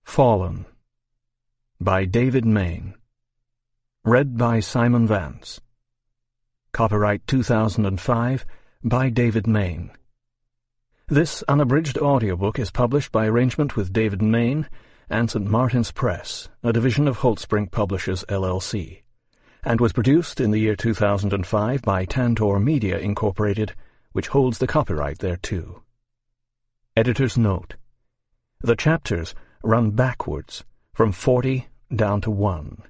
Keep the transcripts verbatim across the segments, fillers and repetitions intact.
Fallen by David Main. Read by Simon Vance. Copyright two thousand five by David Main. This unabridged audiobook is published by arrangement with David Main and Saint Martin's Press, a division of Holtzbrinck Publishers, L L C, and was produced in the year two thousand five by Tantor Media, Incorporated, which holds the copyright thereto. Editor's note: the chapters run backwards from forty down to one.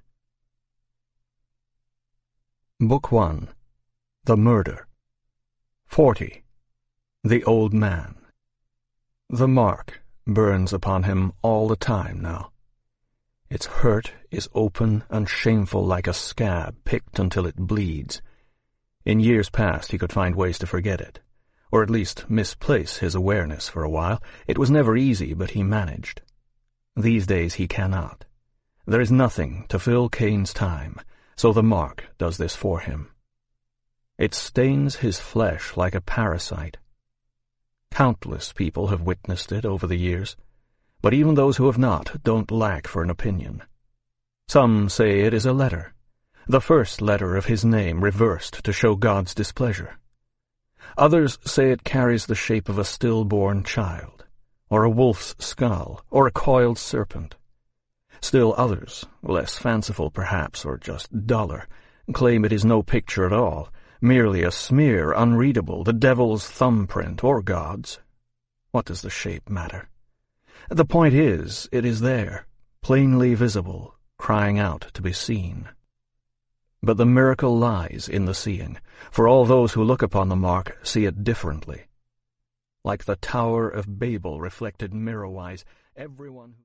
Book one. The Murder. Forty. The Old Man. The mark burns upon him all the time now. Its hurt is open and shameful like a scab picked until it bleeds. In years past he could find ways to forget it, or at least misplace his awareness for a while. It was never easy, but he managed. These days he cannot. There is nothing to fill Cain's time, so the mark does this for him. It stains his flesh like a parasite. Countless people have witnessed it over the years, but even those who have not don't lack for an opinion. Some say it is a letter, the first letter of his name reversed to show God's displeasure. Others say it carries the shape of a stillborn child, or a wolf's skull, or a coiled serpent. Still others, less fanciful perhaps, or just duller, claim it is no picture at all, merely a smear unreadable, the devil's thumbprint or God's. What does the shape matter? The point is, it is there, plainly visible, crying out to be seen. But the miracle lies in the seeing, for all those who look upon the mark see it differently. Like the Tower of Babel reflected mirror-wise, everyone